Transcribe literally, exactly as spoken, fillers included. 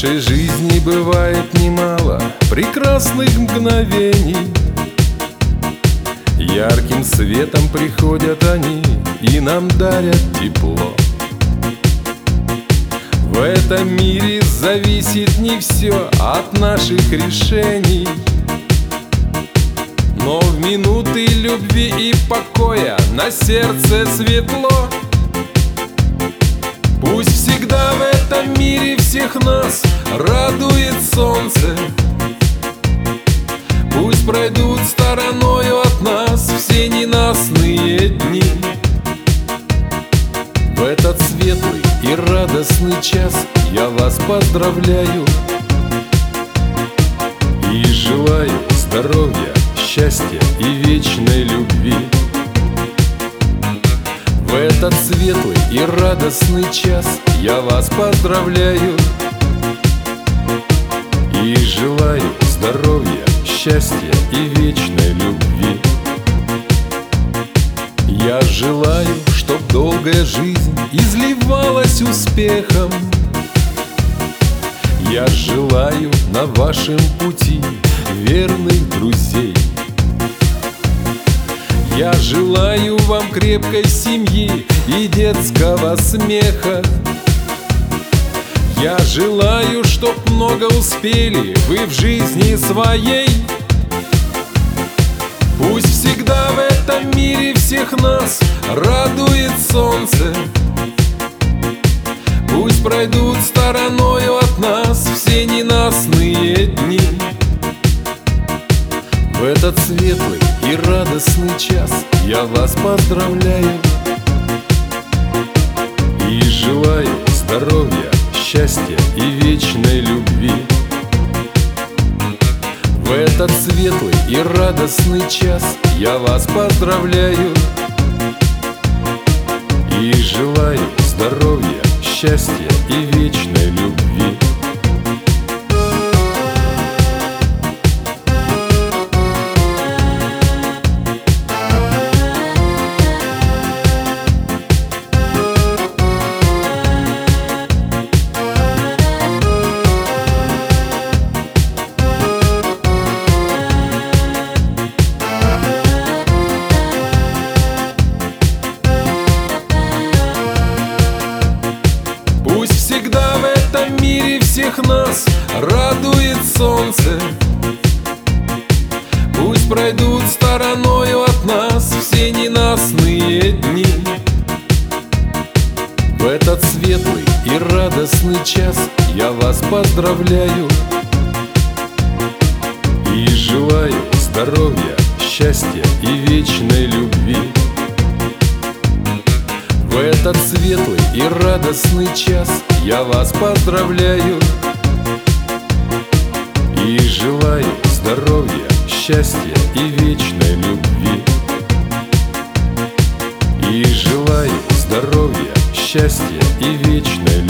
нашей жизни бывает немало прекрасных мгновений. Ярким светом приходят они и нам дарят тепло. В этом мире зависит не все от наших решений, но в минуты любви и покоя на сердце светло. Пусть всегда в этом мире всех нас радует солнце. Пусть пройдут стороною от нас все ненастные дни. В этот светлый и радостный час я вас поздравляю и желаю здоровья, счастья и вечной любви. В этот светлый и радостный час я вас поздравляю и желаю здоровья, счастья и вечной любви. Я желаю, чтоб долгая жизнь изливалась успехом. Я желаю на вашем пути верных друзей. Я желаю вам крепкой семьи и детского смеха. Я желаю, чтоб много успели вы в жизни своей. Пусть всегда в этом мире всех нас радует солнце. Пусть пройдут стороною от нас все ненастные дни. В этот светлый и радостный час я вас поздравляю и желаю здоровья, счастья и вечной любви. В этот светлый и радостный час я вас поздравляю и желаю здоровья, счастья и вечной любви. Всегда в этом мире всех нас радует солнце. Пусть пройдут стороною от нас все ненастные дни. В этот светлый и радостный час я вас поздравляю и желаю здоровья, счастья и вечной любви. В этот светлый и радостный час я вас поздравляю и желаю здоровья, счастья и вечной любви. И желаю здоровья, счастья и вечной любви.